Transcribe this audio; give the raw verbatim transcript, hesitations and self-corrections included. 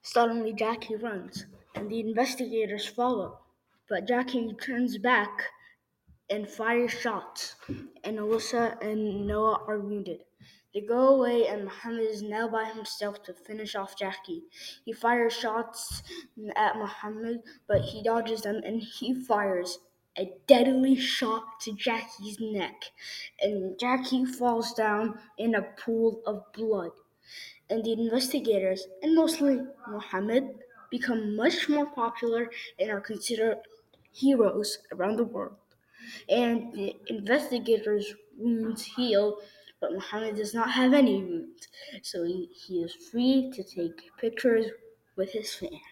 Suddenly, Jackie runs, and the investigators follow. But Jackie turns back and fires shots, and Alyssa and Noah are wounded. They go away, and Muhammad is now by himself to finish off Jackie. He fires shots at Muhammad, but he dodges them, and he fires a deadly shot to Jackie's neck, and Jackie falls down in a pool of blood. And the investigators, and mostly Muhammad, become much more popular and are considered heroes around the world. And the investigators' wounds heal, but Muhammad does not have any wounds, so he, he is free to take pictures with his fans.